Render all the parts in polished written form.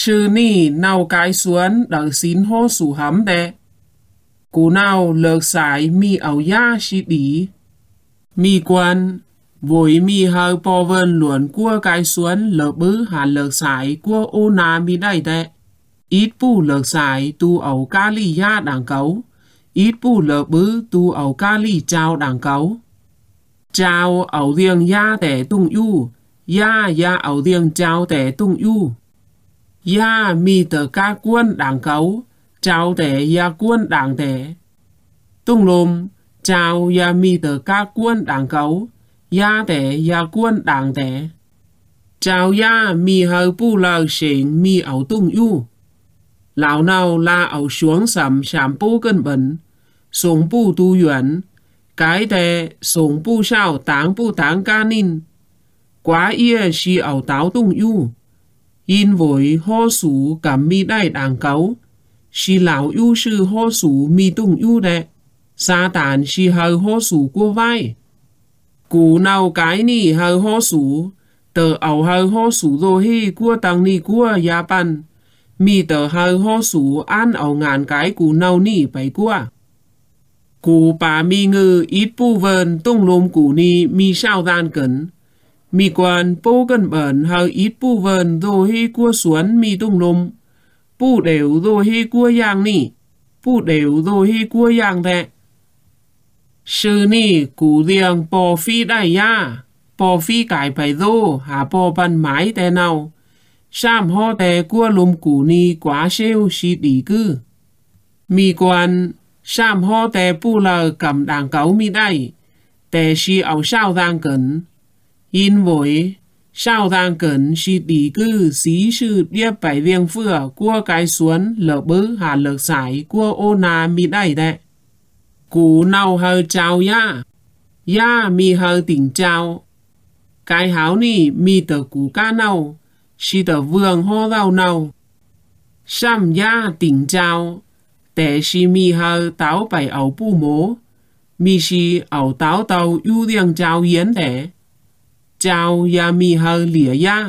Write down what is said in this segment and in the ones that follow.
Sư ni nào cái xuân đỡ xin hô sủ hắm đe. Cú nào lợt sải mi ảo ya si đi. Mi quan, với mi hơi bò vân luận của cái xuân lợt bứ hà lợt sải của ô na mi đầy đe. Ít bù lợt sải tu ảo ca ly ya đảng cấu. Ít bù lợt bứ tu ảo ca ly trao đảng cấu. Trao ảo riêng ya tẻ tung yu. Ya ảo riêng trao tẻ tung yu. Ya mi tờ ca quân đảng cấu. Trao tẻ ya quân đảng tẻ. Tung lùm. Trao ya mi tờ ca quân đảng cấu. Ya tẻ ya quân đảng tẻ. Trao ya mi hơi bù lờ xịn mi ảo tung yu. Lão nào là ảo xuống sầm sảm bố cân bẩn. Sống bù tu yuan. Cái tẻ sống bù sao táng ca ninh. Quá ia si ảo táo tung yu. In với hô sủ cảm mi đại đảng cấu. Si lão yu sư hô sủ mi tung yu đệ. Sa tàn si hơi hô sủ của vai. Cú nào cái ni hơi hô sủ. Tờ ảo hơi hô sủ rồi hi của tăng ni của Japan. Mi tờ hơi hô sủ an ảo ngàn cái cú nào ni bày của. Cú bà mi ngư ít bù vần tung lùm cú ni mi sao gian cẩn. Mi quan bố cân bẩn hơi ít bù vần rồi hi của xuân mi tung lùm. Bù đều rồi hi của giang ni. Bù đều rồi hi của giang thẹ. Sư ni cú riêng bò phi đại ya. Bò phi cải phải rô hà bò bàn mái tè nào. Sam ho tè của lùm cú ni quá siêu si đi cư. Mi quan Sam ho tè bù lờ cầm đảng cấu mi đại. Tè si ảo sao giang cẩn. In với sao giang cẩn si đi cư xí sư điếp bảy riêng phửa của cái xuân lỡ bứ hà lợt sải của ô na mi đại đệ. Cú nào hơi trao ya. Ya mi hơi tỉnh trao. Cái háo ni mi tờ cú ca nào. Si tờ vương hô rau nào. Sam ya tỉnh trao. Tẻ si mi hơi táo bảy ảo bù mố. Mi si ảo táo tàu ưu riêng trao yến tẻ. Trao ya mi hơi lìa ya.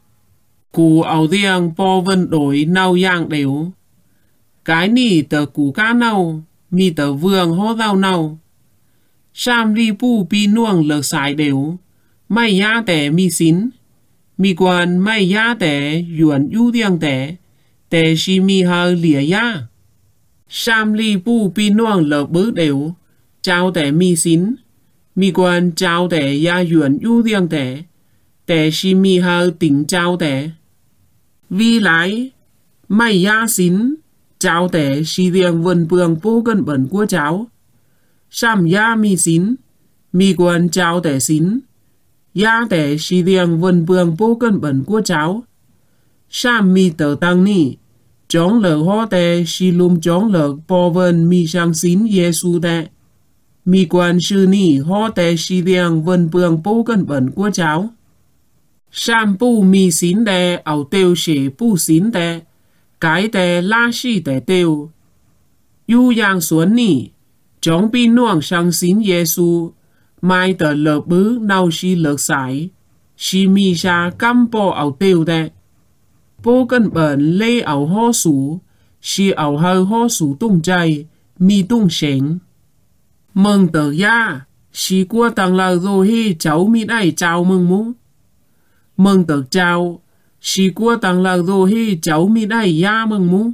Cú ảo riêng bò vân đổi nào yang đều. Cái ni tờ cú ca nào. Mi tờ vương hô rau nào. Sam ri pu pi nuông lợt sải đều. Mai ya tẻ mi xin. Mi quan mai ya tẻ yuan yu riêng tẻ. Tẻ si mi hơi lìa ya. Sam ri pu pi nuông lợt bứ đều. Trao tẻ mi xin. Mi quan trao tẻ ya yuan yu riêng tẻ. Tẻ si mi hơi tỉnh trao tẻ. Vi lái. Mai ya xin. Cháu tẻ si riêng vân bường bố cân bẩn của cháu. Sam ya mi xin. Mi quan cháu tẻ xin. Ya tẻ si riêng vân bường bố cân bẩn của cháu. Sam mi tờ tăng ni. Chóng lờ hó tẻ si lùm chóng lờ bò vân mi sang xin Giê-xu tẻ. Mi quan sư ni hó tẻ si riêng vân bường bố cân bẩn của cháu. Sam bù mi xin tẻ ảo tiêu xế bù xin tẻ. Cái tè la si tè tiêu. Yu yang xuân ni. Chóng pi nuông sang xin Giê-xu. Mai tờ lợp bứ nào si lợt sải. Si mi sa căm bò ảo tiêu tè. Bố cân bẩn lê ảo hô sủ. Si ảo hơi hô sủ tung chay. Mi tung sánh. Mừng tờ ya. Si qua tăng lờ rồi hi cháu mi đáy chào mừng mũ. Mừng tờ chào. Si qua tăng lờ rồi hi cháu mi đáy ya mừng mũ.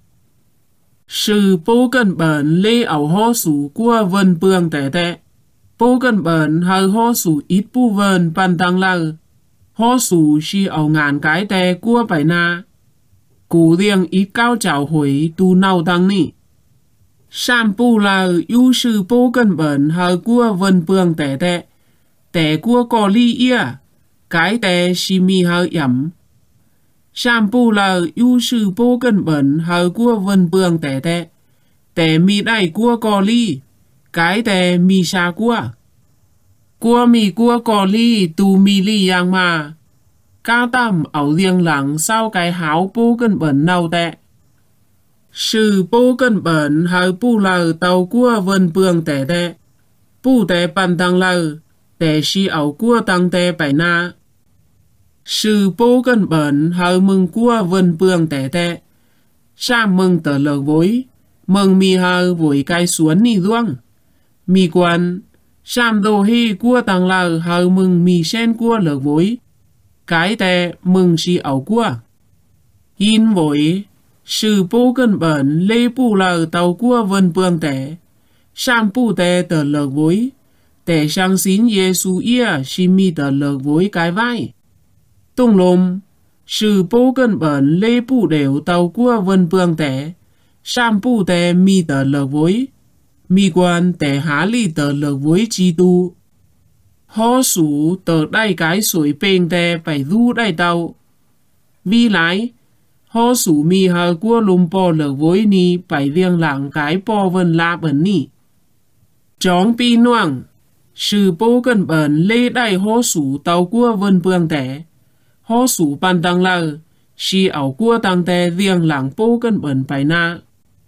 Sư bố cân bẩn lê ảo hô sủ qua vân bường tẻ tẻ. Bố cân bẩn hơi hô sủ ít bù vân bàn tăng lờ. Hô sủ si ảo ngàn cái tẻ qua bài na. Cú riêng ít cao chào hủy tu nào tăng ni. Sam bù lờ yu sư bố cân bẩn hơi qua vân bường tẻ tẻ. Tẻ qua có ly ia. Cái tẻ si mi hơi ẩm. Sam bù lờ yu sư bố cân bẩn hơi qua vân bường tẻ tẻ. Tẻ mi đáy qua có ly. Cái tẻ mi xa qua. Qua mi qua có ly tu mi ly yang mà. Cao tầm ảo riêng lắng sau cái háo bố cân bẩn nào tẻ. Sư bố cân bẩn hơi bù lờ tàu qua vân bường tẻ tẻ. Bù tẻ bàn tăng lờ. Tẻ si ảo qua tăng tẻ bài na. Sư bố cân bẩn hờ mừng cua vân bường tẻ tẻ. Sam mừng tờ lờ vối. Mừng mi hờ vội cái xuống ni duông. Mi quan. Sam đồ hi cua tăng lờ hờ mừng mi sen cua lờ vối. Cái tẻ mừng si ảo cua. In vội. Sư bố cân bẩn lê bù lờ tàu cua vân bường tẻ. Sam bù tẻ tờ lờ vối. Tẻ sang xin Giê-xu ia si mi tờ lờ vối cái vai. Tung lùm. Sư bố cân bẩn lê bù đều tàu cua vân bường tẻ. Sam bù tẻ mi tờ lờ vối. Mi quan tẻ há lì tờ lờ vối chi tu. Hó sủ tờ đai cái sủi bền tẻ phải du đai tàu. Vì lái. Hó sủ mi hờ cua lùm bò lờ vối ni phải riêng lặng cái bò vân la bẩn ni. Chóng pi noang. Sư bố cân bẩn lê đai hó sủ tàu cua vân bường tẻ. Hó sủ bàn tăng lờ. Si ảo cua tăng tẻ riêng lặng bố cân bẩn phải na.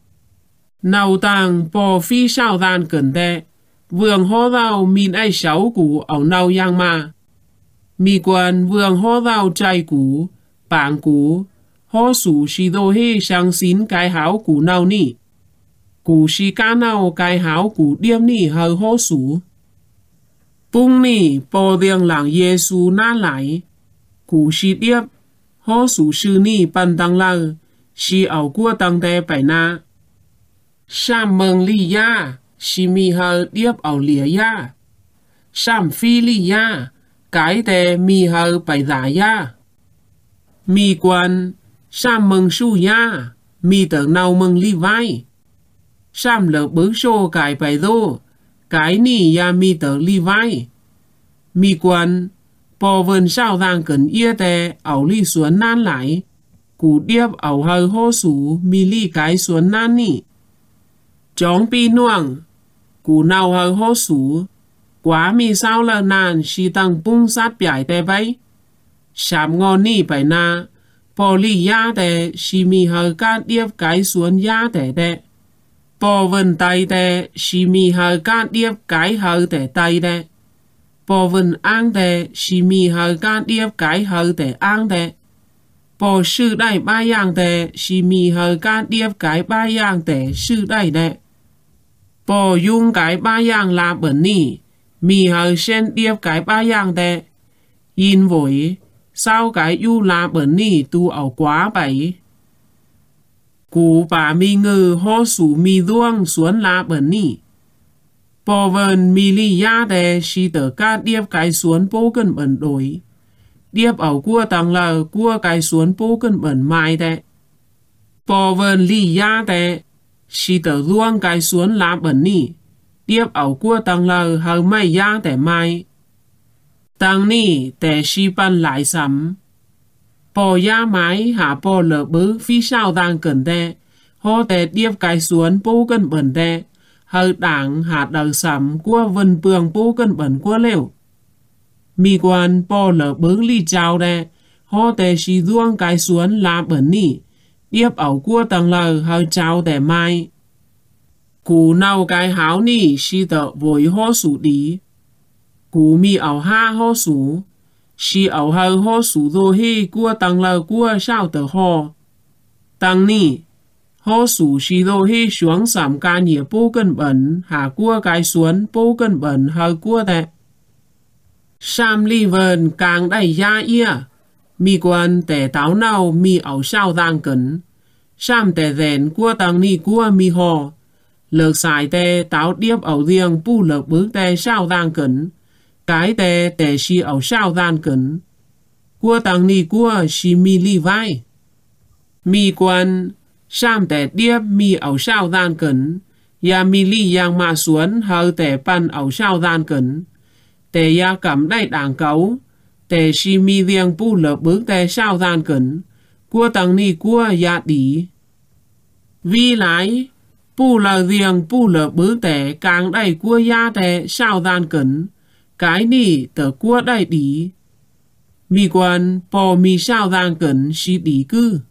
Nào tàng bò phi sao đàn cẩn tẻ. Vườn hó rào min ai sáu củ ảo nào yang ma. Mi quan vườn hó rào trai củ. Bảng củ. Hó sủ si đô hê sang xin cái háo củ nào ni. Củ si cá nào cái háo củ điếm ni hờ hó sủ. Bung ni bò riêng làng Giê-xu na lại. Củ si điếp. Hó sủ sư ni bàn tăng lờ. Si ảo cua tăng tè phải na. Sam mừng li ya. Si mi hờ điếp ảo lìa ya. Sam phi li ya. Cái tè mi hờ phải giả ya. Mi quan. Sam mừng su ya. Mi tờ nào mừng li vai. Sam lỡ bứ xô cái phải đô. Cái ni ya mi tờ li vai. Mi quan. Bò vần sao đang cần ia tè ảo li xuống nan lại. Cú điếp ảo hờ hô sủ mi li cái xuống nan ni. Chóng pi nuang. Cú nào hờ hô sủ. Quá mi sao lờ nan si tăng bung sát bιải tè bay. Sám ngon ni phải na. Bò li ya tè si mi hờ cát điếp cái xuống ya tè tè. Bò vần tay tè si mi hờ cát điếp cái hờ tè tay tè. Bò vần ang tè si mi hờ cát điếp cái hờ tè ang tè. Bò sư đai ba yang tè si mi hờ cát điếp cái ba yang tè sư đai tè. Bò dung cái ba yang la bẩn ni. Mi hờ sen điếp cái ba yang tè. Yin vội. Sao cái yu la bẩn ni tu ảo quá bảy. Cú bà mi ngư hó sủ mi duông xuống la bẩn ni. Bò vần mi li ya tè si tờ cát điếp cái xuống bố cân bẩn đổi. Điếp ảo cua tăng lờ cua cái xuống bố cân bẩn mai tè. Bò vần li ya tè si tờ duông cái xuống la bẩn ni. Điếp ảo cua tăng lờ hờ mai ya tè mai. Tăng ni tè si ban lại sắm. Bò ya mái hạ bò lỡ bứ phi sao đang cần tè. Hô tè điếp cái xuống bố cân bẩn tè. Hờ đảng hạ đờ sắm của vân bường bố cân bẩn của liều. Mi quan bò lỡ bứ li chào tè. Hô tè si duông cái xuống la bẩn ni. Điếp ảo của tăng lờ hờ chào tè mai. Cú nào cái háo ni si tờ vội hô sủ đi. Cú mi ảo ha hô sủ. Si ảo hờ hô sủ đô hê của tăng lờ của sao tờ hô. Tăng ni. Hô sủ si đô hê xuống sảm ca nhịa bố cân bẩn. Hạ của cái xuống bố cân bẩn hờ của tè. Sam li vần càng đầy ya ia. Mi quan tè táo nào mi ảo sao đang cẩn. Sam tè rèn của tăng ni của mi hò. Lợt xài tè táo điếp ảo riêng bù lợt bước tè sao đang cẩn. Cái tè tè si ảo sao đang cẩn. Của tăng ni của si mi li vai. Mi quan. Sam tè điếp mi ảo sao đang cẩn. Ya mi li yang ma xuống hờ tè pan ảo sao đang cẩn. Tè ya cầm đai đảng cấu. Tè si mi riêng bù lợt bước tè sao đang cẩn. Của tăng ni của ya đi. Vì lái. Bù lờ riêng bù lờ bước tè càng đầy của ya tè sao đang cẩn. Cái ni tờ của đầy đi. Mi quan bò mi sao đang cẩn si đi cư.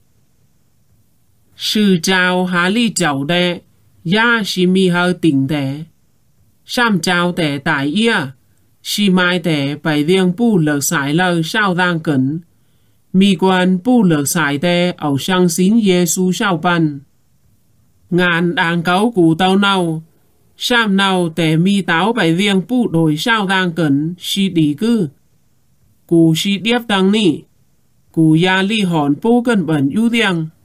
Sư chào há li chào tè. Ya si mi hờ tỉnh tè. Sam chào tè tại ia. Si mai tè phải riêng bù lờ sải lờ sao đang cẩn. mi quan bu lược xài tê ẩu sang xin Giê-xu sao ban. Ngàn đang cáo cú tao nào, sam nào tè mi táo bài riêng bu đổi sao đang cẩn si đi cư. Cú si điếp tăng nị, cú ya li hòn bu cân bẩn ưu riêng.